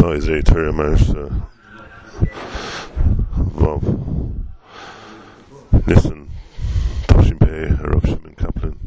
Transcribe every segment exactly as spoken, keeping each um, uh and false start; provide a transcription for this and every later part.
So is a Torah Marsha Vav Nissen Tavshin Pei Rav Shimon Kaplan.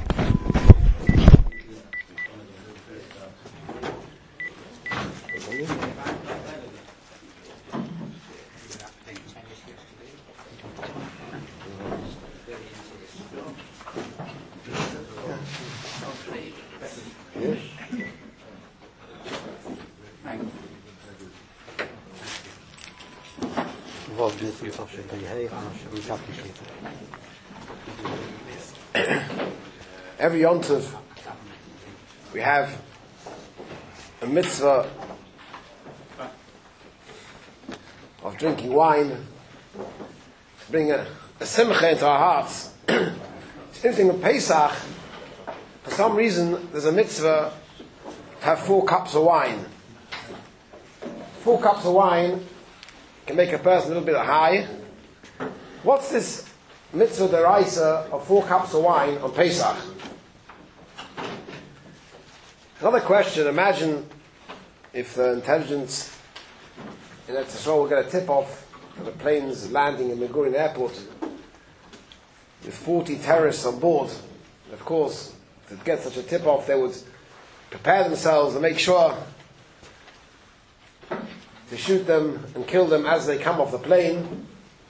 Every Yontiv we have a mitzvah of drinking wine to bring a, a simcha into our hearts. It's interesting in Pesach, for some reason there's a mitzvah to have four cups of wine. Four cups of wine can make a person a little bit high. What's this mitzvah deraisa of four cups of wine on Pesach? Another question, imagine if the intelligence in Eretz Yisrael will get a tip-off of the planes landing in Ben Gurion Airport with forty terrorists on board. Of course, to get such a tip-off, they would prepare themselves and make sure to shoot them and kill them as they come off the plane.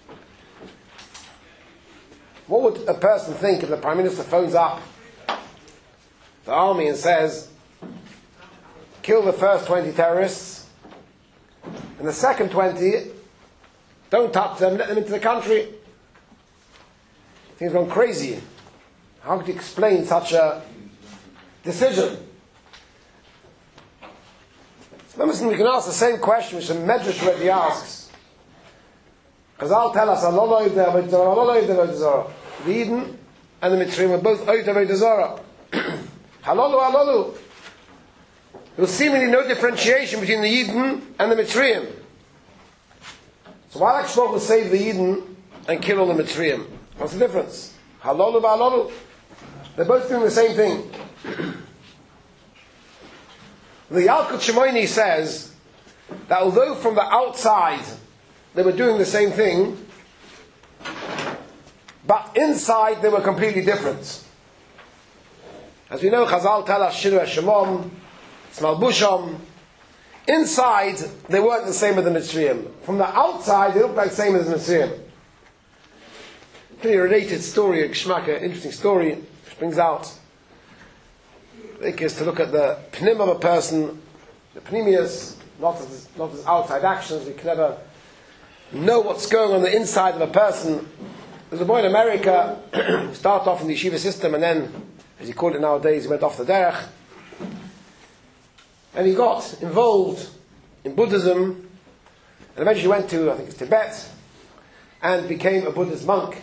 What would a person think if the Prime Minister phones up the army and says, kill the first twenty terrorists, and the second twenty, don't touch them, let them into the country? Things gone crazy. How could you explain such a decision? So listen, we can ask the same question which the Medrash already asks. Chazal tell us, the Eden and the Mitzrayim were both out of Avodah Zarah. Halalu, halalu. There was seemingly no differentiation between the Eden and the Mitzrayim. So why HaKadosh Baruch Hu will save the Eden and kill all the Mitzrayim? What's the difference? Halalu, halalu. They're both doing the same thing. The Yalkut Shimoni says that although from the outside they were doing the same thing, but inside they were completely different. As we know, Chazal tell us, Shiru Hashemom, Smalbusham, inside they weren't the same as the Mitzrayim. From the outside they looked like the same as the Mitzrayim. Pretty related story, a Geshmaka, interesting story, which brings out it is to look at the pnim of a person, the pnimius, not his, not his outside actions. We can never know what's going on the inside of a person. There's a boy in America who started off in the yeshiva system and then, as he called it nowadays, he went off the derech. And he got involved in Buddhism and eventually went to, I think it's Tibet, and became a Buddhist monk.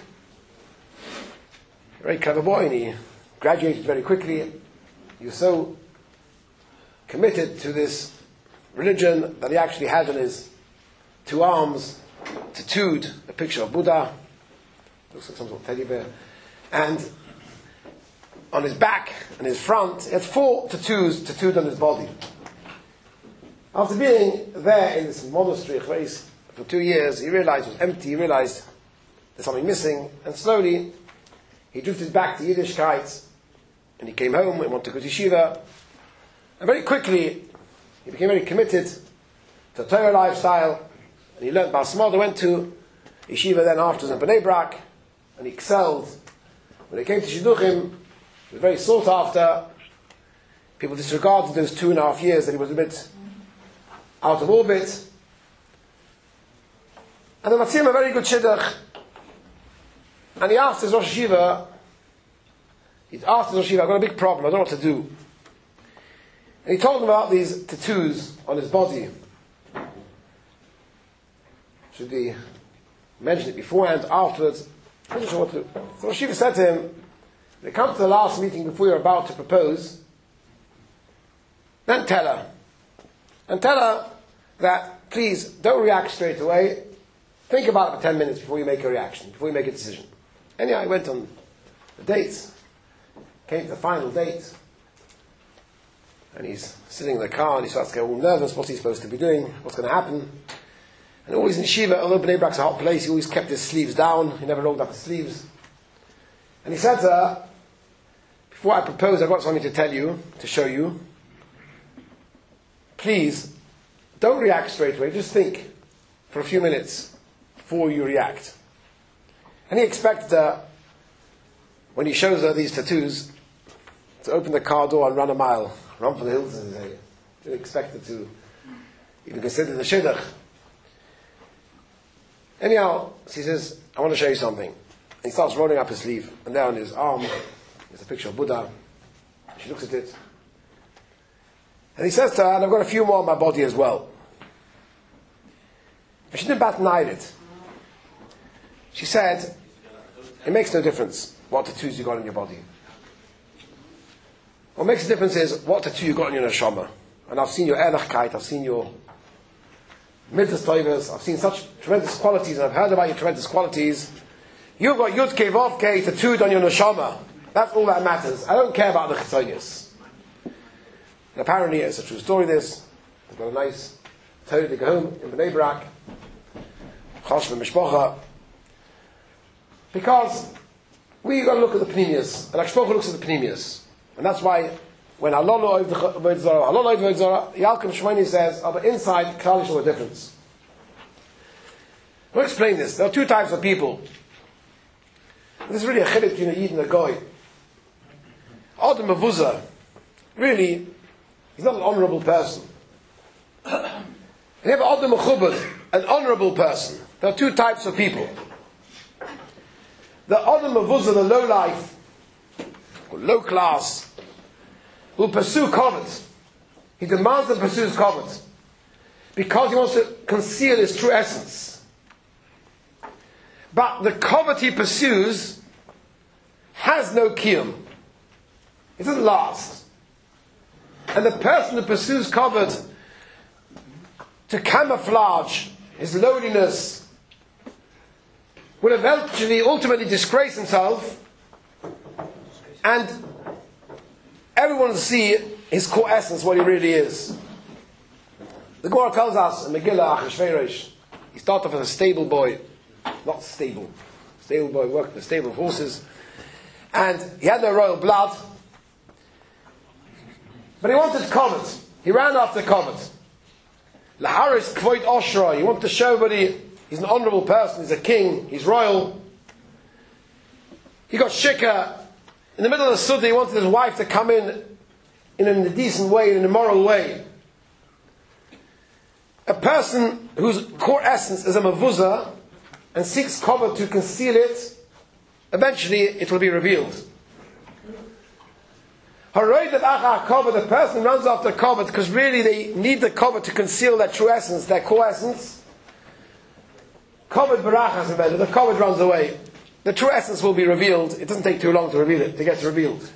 A very clever boy, and he graduated very quickly. He was so committed to this religion that he actually had on his two arms tattooed a picture of Buddha, looks like some sort of teddy bear, and on his back and his front he had four tattoos tattooed on his body. After being there in this monastery for two years, he realized it was empty, he realized there's something missing, and slowly he drifted back to Yiddishkeit. And he came home and wanted to go to yeshiva. And very quickly, he became very committed to a Torah lifestyle. And he learned Bas Mother, went to yeshiva then afterwards in Bnei Brak. And he excelled. When he came to Shidduchim, he was very sought after. People disregarded those two and a half years that he was a bit out of orbit. And the Matzim a very good Shidduch. And he asked his Rosh Yeshiva, He asked the Rosh Yeshiva, I've got a big problem, I don't know what to do. And he told him about these tattoos on his body. Should he mention it beforehand, afterwards? I'm not sure what to do. So Rosh Yeshiva said to him, when it comes to the last meeting before you're about to propose, then tell her. And tell her that, please, don't react straight away. Think about it for ten minutes before you make a reaction, before you make a decision. Anyhow, I went on the dates. Came to the final date. And he's sitting in the car and he starts to get all nervous. What's he supposed to be doing? What's going to happen? And always in Shiva, although Bnei Brak's a hot place, he always kept his sleeves down. He never rolled up his sleeves. And he said to her, before I propose, I've got something to tell you, to show you. Please, don't react straight away. Just think for a few minutes before you react. And he expected her, when he shows her these tattoos, to open the car door and run a mile. Run for the hills, as they say. Didn't expect her to even consider the shidduch. Anyhow, she says, I want to show you something. And he starts rolling up his sleeve. And there on his arm is a picture of Buddha. She looks at it. And he says to her, and I've got a few more on my body as well. But she didn't bat an eyelid. She said, it makes no difference what tattoos you got on your body. What makes a difference is what tattoo you got on your neshama. And I've seen your ehrlichkeit, I've seen your mitzvahs toivos, I've seen such tremendous qualities, and I've heard about your tremendous qualities. You've got Yud-Kei Vav-Kei tattooed on your neshama. That's all that matters. I don't care about the chitzonius. And apparently it's a true story, this. They've got a nice Torah to go home in Bnei Brak. Chosh v'mishpocha. Because we've got to look at the pnimius. And Hashpocha looks at the pnimius. And that's why when Allah lo avoid zara, Allah lo avoid zara, Yalkut Shimoni says, oh, but inside, Klal Yisrael the difference. I'll explain this. There are two types of people. This is really a chiluk between a Yid and a Goy. Adam Mavuzah, really, he's not an honorable person. And you have Adam Mechubad, an honorable person. There are two types of people. The Adam Mavuzah, the low life, or low class, will pursue covet. He demands and pursues covet because he wants to conceal his true essence. But the covet he pursues has no kiyum. It doesn't last. And the person who pursues covet to camouflage his lowliness will eventually, ultimately disgrace himself, and everyone will see his core essence, what he really is. The Gemara tells us in Megillah Achashverosh, he started off as a stable boy, not stable, stable boy worked in a stable of horses, and he had no royal blood, but he wanted covet. He ran after covet. Laharis Kvoid Oshra, he wanted to show everybody he's an honourable person, he's a king, he's royal. He got shikah. In the middle of the Suda, he wanted his wife to come in in a decent way, in an immoral way. A person whose core essence is a mavuzah and seeks cover to conceal it, eventually it will be revealed. The person runs after cover because really they need the cover to conceal their true essence, their core essence. Covered barachas, the cover runs away. The true essence will be revealed. It doesn't take too long to reveal it. It gets revealed.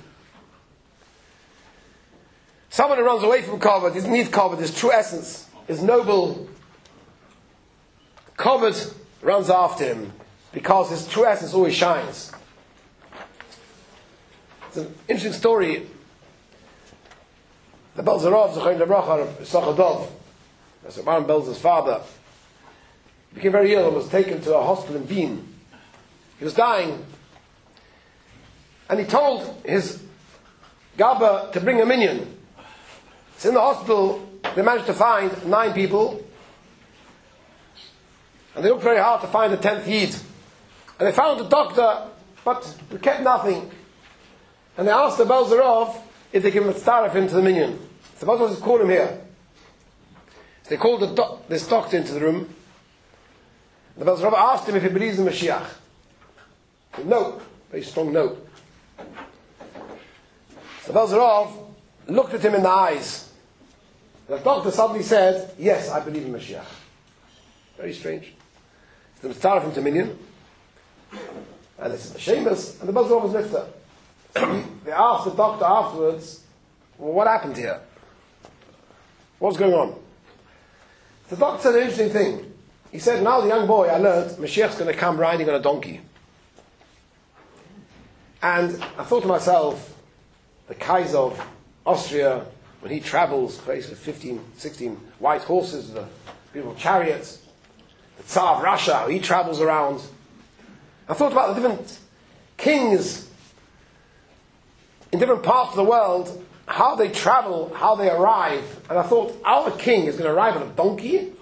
Someone who runs away from covet, doesn't need covet, his true essence is noble. Covet runs after him because his true essence always shines. It's an interesting story. The Belzerov, Zechayin Lebracha, Sachadov, that's Baron Belzer's father, became very ill and was taken to a hospital in Wien. He was dying, and he told his Gabba to bring a minion. So in the hospital, they managed to find nine people, and they looked very hard to find the tenth Yid. And they found the doctor, but we kept nothing. And they asked the Belzerov if they can starve him to the minion. So the Belzerov said, call him here. So they called the doc- this doctor into the room. The Belzerov asked him if he believes in Mashiach. He said, no. Very strong no. So Belzerov looked at him in the eyes. The doctor suddenly said, yes, I believe in Mashiach. Very strange. So they starved him to minion. And it's Sheamus, and the Belzerov was nifter. So they asked the doctor afterwards, well, what happened here? What's going on? The doctor said an interesting thing. He said, now the young boy, I learned, Mashiach's going to come riding on a donkey. And I thought to myself, the Kaiser of Austria, when he travels, faces fifteen, sixteen white horses, the beautiful chariots, the Tsar of Russia, how he travels around. I thought about the different kings in different parts of the world, how they travel, how they arrive. And I thought, our king is going to arrive on a donkey?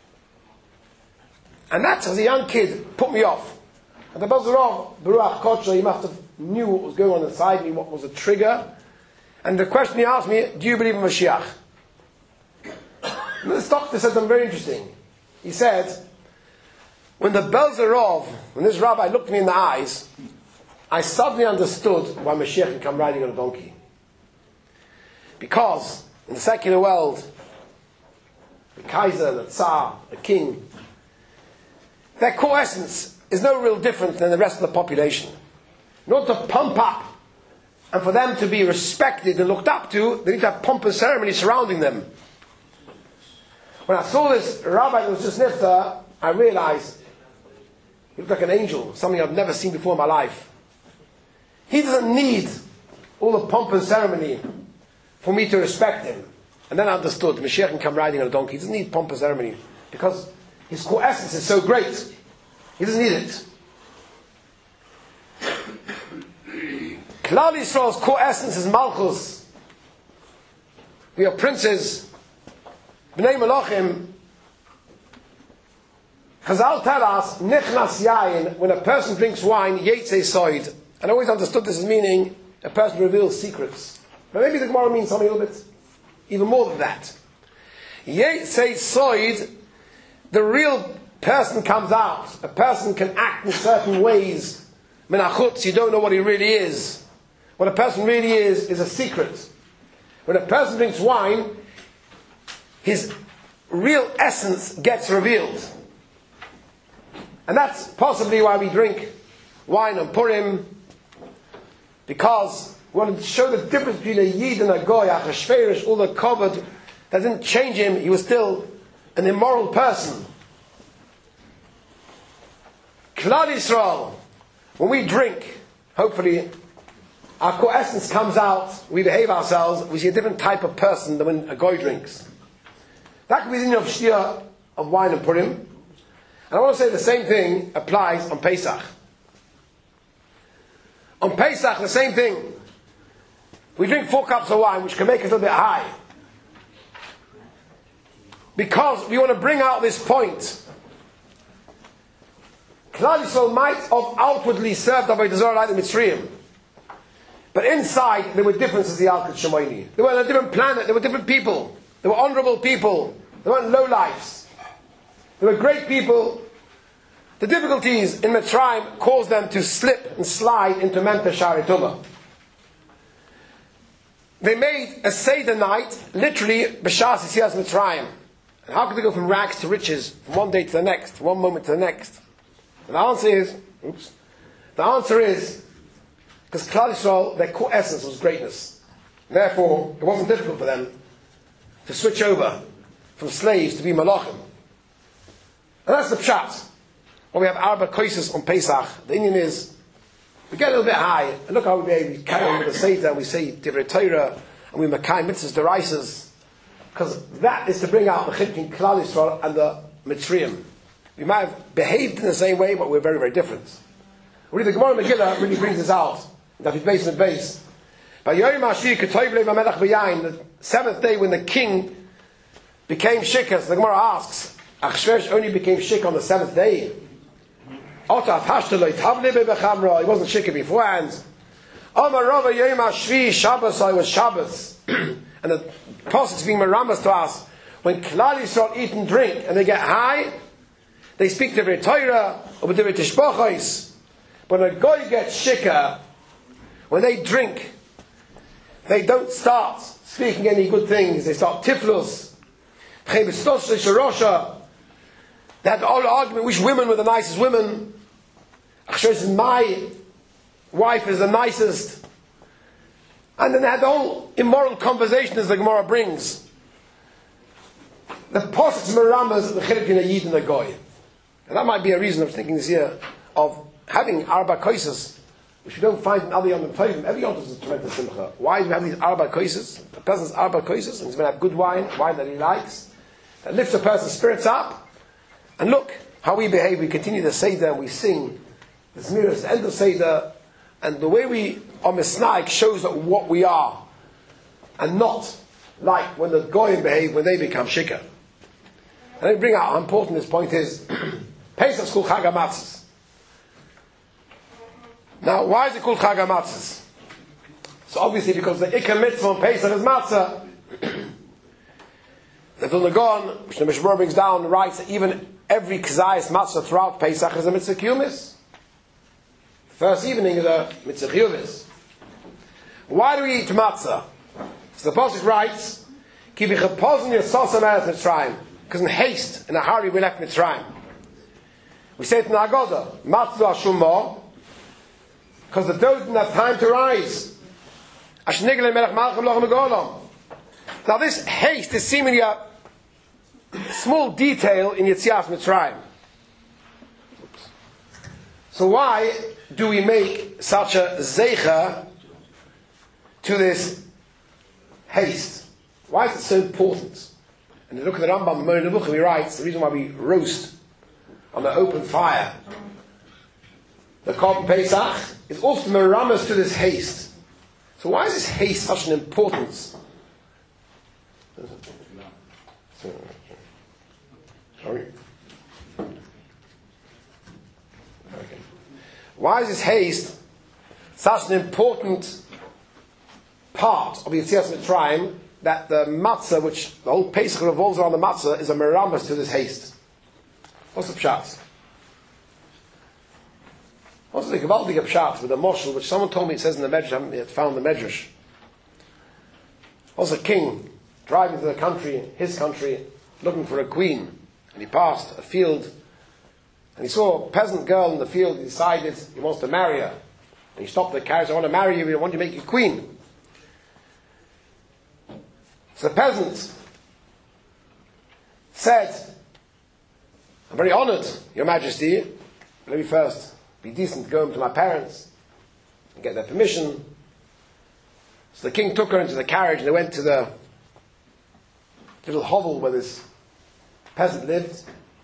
And that, as a young kid, put me off. And the Bazarov, Baruch Kocha, he must have knew what was going on inside me, what was the trigger. And the question he asked me, do you believe in Mashiach? And this doctor said something very interesting. He said, when the Belzerov, when this rabbi looked me in the eyes, I suddenly understood why Mashiach can come riding on a donkey. Because in the secular world, the Kaiser, the Tsar, the king, their core essence is no real different than the rest of the population. In order to pump up and for them to be respected and looked up to, they need to have pomp and ceremony surrounding them. When I saw this rabbi that was just nifta, I realized he looked like an angel, something I've never seen before in my life. He doesn't need all the pomp and ceremony for me to respect him. And then I understood, Mashiach can come riding on a donkey. He doesn't need pomp and ceremony because his core essence is so great. He doesn't need it. Klal Yisrael's core essence is Malchus. We are princes. Bnei Malachim. Chazal tell us, Nichnas Yayin, when a person drinks wine, Yetzei Soid. And I always understood this as meaning a person reveals secrets. But maybe the Gemara means something a little bit even more than that. Yetzei Soid, the real person comes out. A person can act in certain ways. Menachutz, you don't know what he really is. What a person really is, is a secret. When a person drinks wine, his real essence gets revealed. And that's possibly why we drink wine on Purim, because we want to show the difference between a Yid and a Goy, a Shverish, all the covered, that didn't change him, he was still an immoral person. Klal Yisrael, when we drink, hopefully our core essence comes out, we behave ourselves, we see a different type of person than when a Goy drinks. That could be the meaning of Shtia of wine and Purim. And I want to say the same thing applies on Pesach. On Pesach, the same thing. We drink four cups of wine, which can make us a little bit high. Because we want to bring out this point. Klal Yisrael might have outwardly served Avodah Zarah like the Mitzrayim. But inside, there were differences in the Yalkut Shemaini. They were on a different planet, they were different people. They were honorable people. They weren't low-lifes. They were great people. The difficulties in Mitzrayim caused them to slip and slide into Menta Shari Tumah. They made a Seder night, literally, B'Shas Yitzias Mitzrayim. And how could they go from rags to riches, from one day to the next, from one moment to the next? And the answer is, oops, the answer is, because Klal Yisrael, their core essence was greatness. Therefore, it wasn't difficult for them to switch over from slaves to be malachim. And that's the pshat. When we have Arba Koises on Pesach, the Indian is, we get a little bit high, and look how we, we carry on with the Seder, and we say Divrei Torah, and we Makai Mitzvahs Deraises, because that is to bring out the chip between Klal Yisrael and the Mitzrayim. We might have behaved in the same way, but we're very, very different. Really, the Gemara Megillah really brings this out. That is based on the base. By Yom Hashir K'toiv Lev HaMelech B'Yayin, the seventh day when the king became Shikkas, the Gemara asks, Achshverosh only became Shik on the seventh day. Ota Tashteloi Tavle B'Bechamra, he wasn't Shikka beforehand. Amar Rava Yom Hashvi Shabbos, I was Shabbos. And the Prophet is being meramas to us, when Klal Yisrael eat and drink, and they get high, they speak Divrei Torah, or Divrei Tishbachos. When a Goy gets Shikka, when they drink, they don't start speaking any good things. They start tiflus. They had the whole argument which women were the nicest women. My wife is the nicest. And then they had the whole immoral conversation as the Gemara brings. The Posets Meramas, the Chilek between a Yid and a Goy. And that might be a reason of thinking this year of having Arba Koises which we don't find in other Yom Tovim. Every Yom Tov is a tremendous simcha. Why do we have these arba koises? A person's arba koises, and he's going to have good wine, wine that he likes, that lifts a person's spirits up. And look how we behave. We continue the Seder, and we sing the Zmiras, the end of Seder, and the way we are misnaik shows that what we are, and not like when the Goyim behave when they become shikar. And let me bring out how important this point is. Pesach's called Chag HaMatzos. Now, why is it called Chag HaMatzos? So obviously because the Ikar Mitzvah on Pesach is Matzah. The Vilna Gaon, which the Mishmor brings down, writes that even every Kzayis Matzah throughout Pesach is a Mitzvah Kiyumis. The first evening is a Mitzvah Kiyumis. Why do we eat Matzah? So the Pasuk writes, Ki b'chapozin yososam eretz Mitzrayim. Because in haste, in a hurry, we left Mitzrayim. We say it in the Haggadah, Matzah Ashumah, because the dough didn't have time to rise. Now this haste is seemingly a small detail in Yetzias Mitzrayim. So why do we make such a zeicha to this haste? Why is it so important? And you look at the Rambam, the Moreh Nevuchim, he writes, the reason why we roast on the open fire the Korban Pesach is often meramas to this haste. So why is this haste such an importance? Sorry. Okay. Why is this haste such an important part of Yetzias Mitzrayim that the matzah, which the whole Pesach revolves around the matzah, is a meramas to this haste? What's the pshat? What's the gewaltige pshat with the moshel, which someone told me it says in the Medrash, I haven't yet found the Medrash. Was a king driving to the country, his country, looking for a queen, and he passed a field, and he saw a peasant girl in the field. He decided he wants to marry her, and he stopped the carriage. I want to marry you. I want to make you queen. So the peasant said, I'm very honoured, Your Majesty. Let me first be decent, go home to my parents and get their permission. So the king took her into the carriage, and they went to the little hovel where this peasant lived.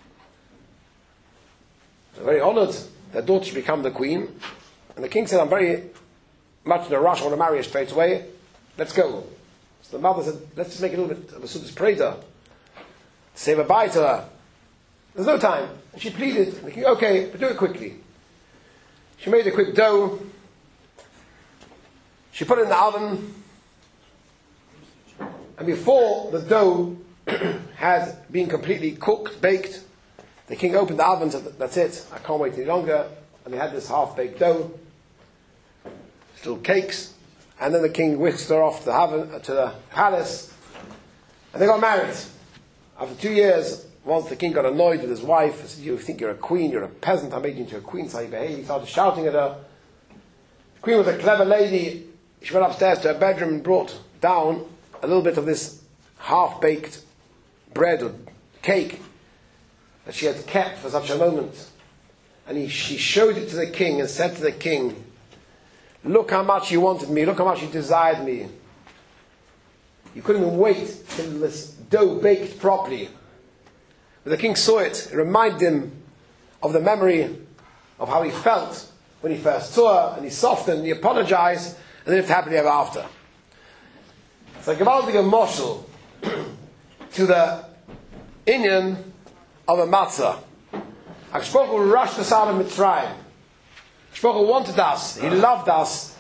So very honoured, their daughter should become the queen. And the king said, I'm very much in a rush, I want to marry her straight away. Let's go. So the mother said, let's just make a little bit of a Sudas Preda to say bye to her. There's no time. And she pleaded, and the king, okay, but do it quickly. She made a quick dough. She put it in the oven. And before the dough had been completely cooked, baked, the king opened the oven and said, that's it, I can't wait any longer. And they had this half-baked dough, little cakes. And then the king whisked her off to the, oven, to the palace. And they got married. After two years, once the king got annoyed with his wife, he said, you think you're a queen, you're a peasant, I made you into a queen, so you behave. He started shouting at her. The queen was a clever lady. She went upstairs to her bedroom and brought down a little bit of this half-baked bread or cake that she had kept for such a moment. And he, she showed it to the king and said to the king, look how much you wanted me, look how much you desired me. You couldn't even wait till this dough baked properly. When the king saw it, it reminded him of the memory of how he felt when he first saw her, and he softened, he apologized, and lived happily ever after. It's like a gewaltige moshel to the inyan of a matzah. HaKadosh Baruch Hu rushed us out of Mitzrayim. HaKadosh Baruch Hu wanted us, He loved us.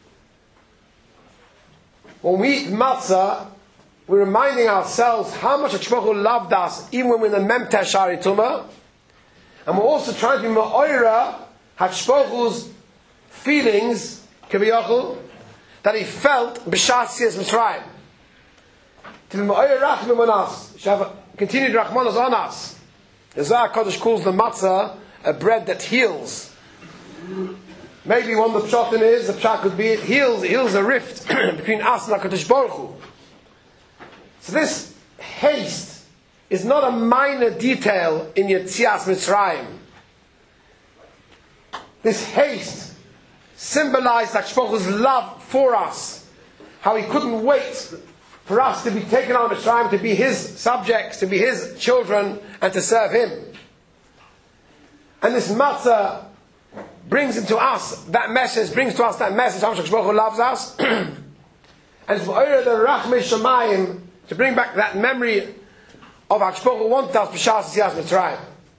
When we eat matzah, we're reminding ourselves how much HaKadosh Baruch Hu loved us, even when we're in the Mem Teh Shari Tumah. And we're also trying to be ma'oira HaKadosh Baruch Hu's feelings, kiviyachol, that He felt b'shas Yetzias Mitzrayim. To be ma'oira rachmim on us, to have continued rachmanos on us. The Zohar Kodesh calls the matzah a bread that heals. Maybe one of the pshatim is, the pshat could be, it heals, it heals a rift between us and HaKadosh Baruch Hu. So this haste is not a minor detail in Yetzias Mitzrayim. This haste symbolized HaKadosh Baruch Hu's love for us. How he couldn't wait for us to be taken on Mitzrayim, to be his subjects, to be his children, and to serve him. And this matzah brings into us that message, brings to us that message how HaKadosh Baruch Hu loves us. And it's for the Rachmei Shamayim to bring back that memory of HaKadosh Baruch Hu wanted us b'shas Yetzias Mitzrayim.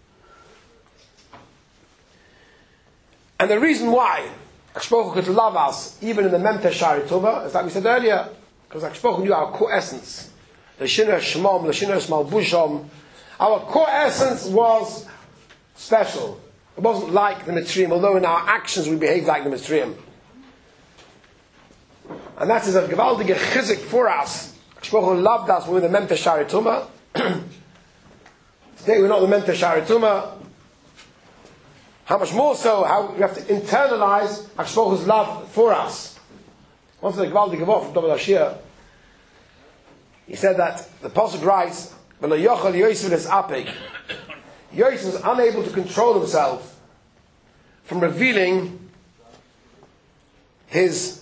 And the reason why HaKadosh Baruch Hu could love us even in the Mem Teshari Tova is like we said earlier, because HaKadosh Baruch Hu knew our core essence. The Shinner Shmom, the Shinner Malbushom. Our core essence was special. It wasn't like the Mitzrayim, although in our actions we behaved like the Mitzrayim. And that is a gewaltige chizik for us. HaKadosh Baruch Hu loved us when we were the Mem Teshari Tuma. Today we're not the Mem Teshari Tuma. How much more so, how we have to internalize HaKadosh Baruch Hu's love for us. Once the gewaltige word from David Ashir, he said that the Pasuk writes, "V'lo yochel Yosef es apik." Yosef was unable to control himself from revealing his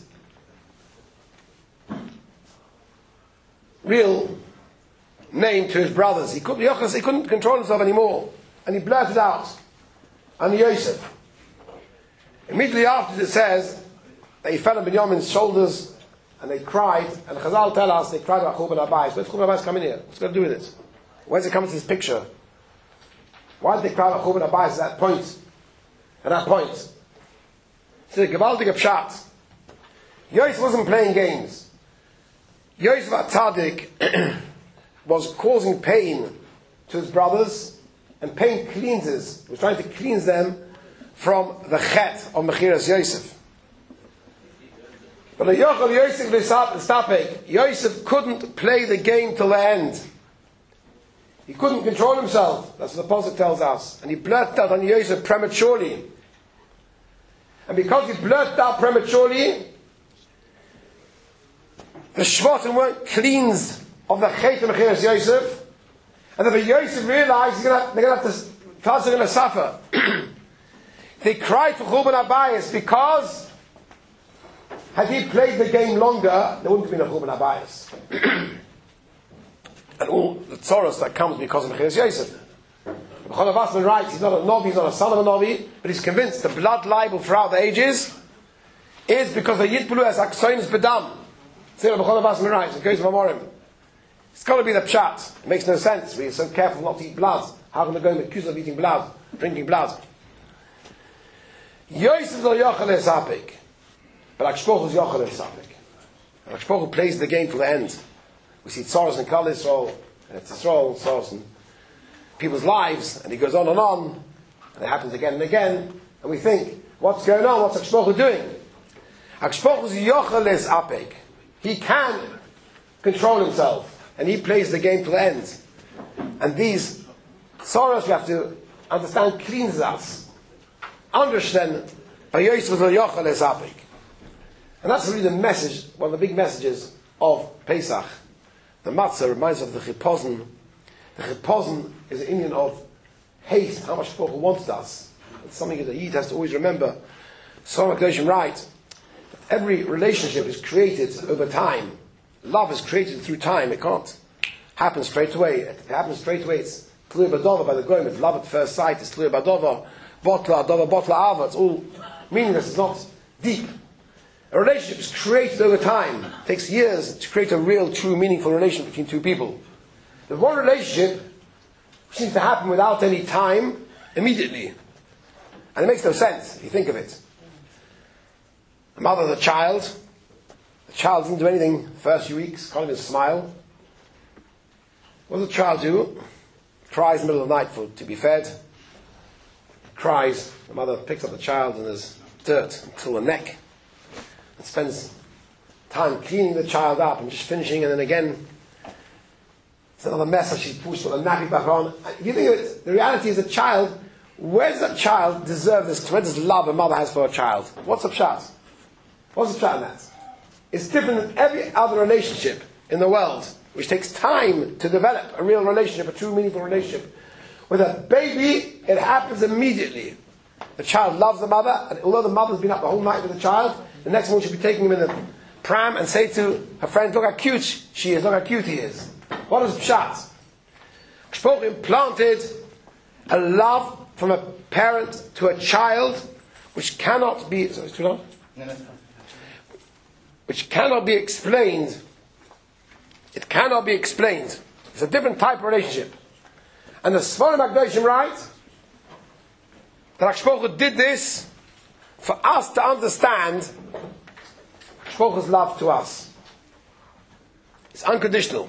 real name to his brothers. He couldn't, he couldn't control himself anymore, and he blurted out, "And Yosef." Immediately after it says that he fell on Binyamin's shoulders and they cried, and Chazal tell us they cried about Churban Abayis. Where's Churban Abayis coming here? What's going to do with it? Where's it coming to this picture? Why did they cry about Churban Abayis at that point? At that point. It's a gewaltige pshat. Yosef wasn't playing games. Yosef HaTzadik was causing pain to his brothers, and pain cleanses. He was trying to cleanse them from the chet of Mechiras Yosef. But Yosef couldn't play the game till the end. He couldn't control himself. That's what the Pasuk tells us. And he blurted out on Yosef prematurely. And because he blurted out prematurely, the Shvatim weren't cleansed of the chet of Mechiras Yosef. And then Yosef realized he's gonna, they're going to have to, Klal are going to suffer. They cried for Churban Abayis because had he played the game longer, there wouldn't have been a Churban Abayis. And all the tzorros that comes because of Mechiras Yosef. B'chol Avasman writes, he's not a Novi, he's not a son of a Novi, but he's convinced the blood libel throughout the ages is because the Yitpulu as Aksoinis Bedam. See what B'chol Avasman writes, it goes to Mamorim. It's got to be the pshat. It makes no sense. We're so careful not to eat blood. How can they go accused of eating blood, drinking blood? Yosef lo yochel es apik, but HaKadosh Baruch Hu's yochel es apik. HaKadosh Baruch Hu plays the game to the end. We see tzoros in Klal Yisrael, and it's Yisrael, tzoros in people's lives, and he goes on and on, and it happens again and again, and we think, what's going on? What's HaKadosh Baruch Hu doing? HaKadosh Baruch Hu's yochel es apik. He can control himself. And he plays the game to the end. And these sorrows we have to understand cleanses us. Understand, and that's really the message, one of the big messages of Pesach. The matzah reminds us of the chipazon. The chipazon is an Indian of haste, how much Baruch Hu wanted us. It's something that the Yid has to always remember. Solomon HaKadoshim writes that every relationship is created over time. Love is created through time. It can't happen straight away. It happens straight away. It's Tlui Badova by the Goyim. It's love at first sight. It's Tlui Badova, Botla, Adova, Botla, Ava. It's all meaningless. It's not deep. A relationship is created over time. It takes years to create a real, true, meaningful relationship between two people. There's one relationship which seems to happen without any time, immediately. And it makes no sense if you think of it. A mother and a child. The child doesn't do anything the first few weeks, can't even smile. What does the child do? Cries in the middle of the night for to be fed. Cries. The mother picks up the child and there's dirt until the neck. And spends time cleaning the child up and just finishing, and then again it's another mess as she pushes the nappy back on. If you think of it, the reality is a child, where does that child deserve this tremendous love a mother has for a child? What's the pshat? What's the pshat in that? It's different than every other relationship in the world, which takes time to develop a real relationship, a true meaningful relationship. With a baby, it happens immediately. the child loves the mother, and although the mother's been up the whole night with the child, the next morning she'll be taking him in the pram and say to her friends, look how cute she is, look how cute he is. What is Pshat? Shpoch implanted a love from a parent to a child which cannot be sorry, too long? which cannot be explained. It cannot be explained. It's a different type of relationship. And the Sforim HaKadoshim write that HaKadosh did this for us to understand HaKadosh's love to us. It's unconditional.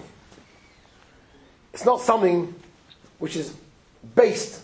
It's not something which is based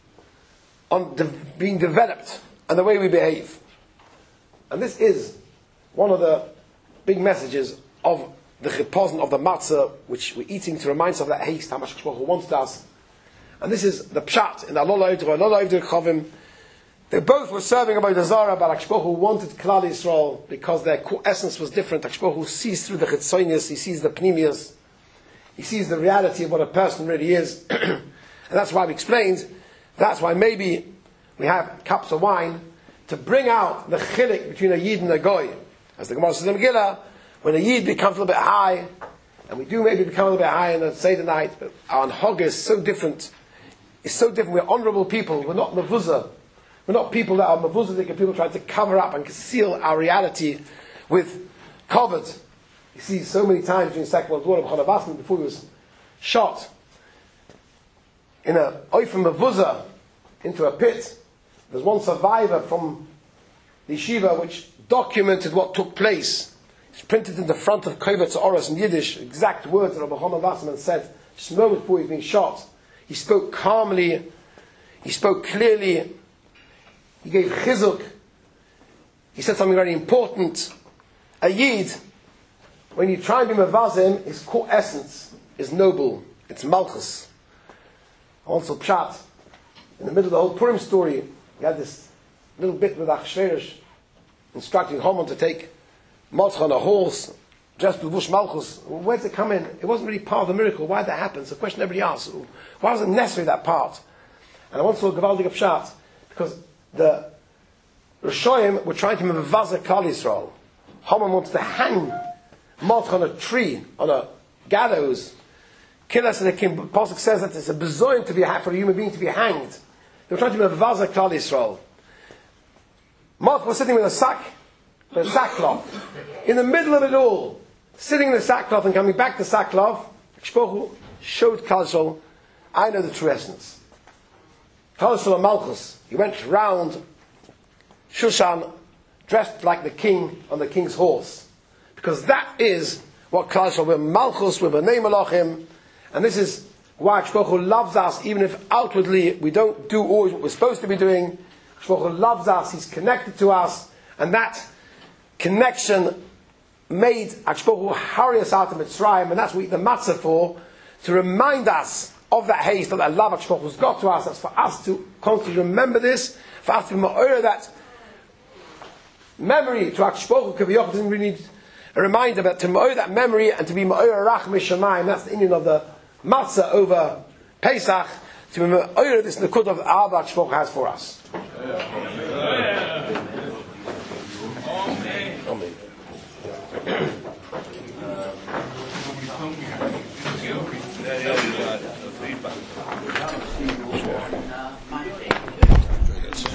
on de- being developed and the way we behave. And this is one of the big messages of the chipazon of the matzah, which we're eating to remind us of that haste, how much HaKadosh wanted us. And this is the pshat in the Alola Yidro, Alola Yidro Chavim. They both were serving about the Zara, but HaKadosh wanted Klal Yisrael because their essence was different. HaKadosh sees through the chitzonius, he sees the pnimius, he sees the reality of what a person really is. And that's why we explained, that's why maybe we have cups of wine to bring out the chilik between a Yid and a Goy. As the Gemara says in the Megillah, when a Yid becomes a little bit high, and we do maybe become a little bit high in the Seder night, but our Anhog is so different. It's so different. We're honorable people. We're not mavuzah. We're not people that are mavuzah, people trying to cover up and conceal our reality with covered. You see so many times during the Second World War, B'chana Basman, before he was shot in a oifim mavuzah into a pit. There's one survivor from the yeshiva which documented what took place. It's printed in the front of Kovetz Oros in Yiddish, exact words that Rabbi Chama Wasserman said just a moment before he was being shot. He spoke calmly, he spoke clearly, he gave chizuk, he said something very important. A Yid, when you try and be mevazim, his core essence is noble, it's malchus. Also pshat, in the middle of the whole Purim story, you had this little bit with Achashverosh instructing Haman to take Mordechai on a horse, dressed with Vush Malchus. Where did it come in? It wasn't really part of the miracle. Why did that happen? It's a question everybody asks. Why was it necessary, that part? And I once saw a Gavaldig Pshat, because the Rishoyim were trying to mevaza Klal Yisrael. Haman wanted to hang Mordechai on a tree, on a gallows. Kilas and the King Pasuk says that it's a bezoin to be for a human being to be hanged. They were trying to mevaza Klal Yisrael. Mordechai was sitting with a sack, with a sackcloth, in the middle of it all, sitting in the sackcloth and coming back to sackcloth. Shpochu showed Klal Yisrael, I know the true essence. Klal Yisrael Malchus, he went round Shushan dressed like the king on the king's horse, because that is what Klal Yisrael, we're Malchus, we're B'nai Malachim, and this is why Shpochu loves us, even if outwardly we don't do always what we're supposed to be doing. Shpochu loves us, he's connected to us, and that connection made Shpochu hurry us out of Mitzrayim, and that's what we eat the matzah for, to remind us of that haste, of that love Shpochu's got to us. That's for us to constantly remember this, for us to ma'or that memory to Shpochu. Kaviyach doesn't really need a reminder, but to ma'or that memory and to be ma'or rach mishamayim. That's the Indian of the matzah over Pesach, to be ma'or this nekud of the Ahava Shpochu has for us. Yeah.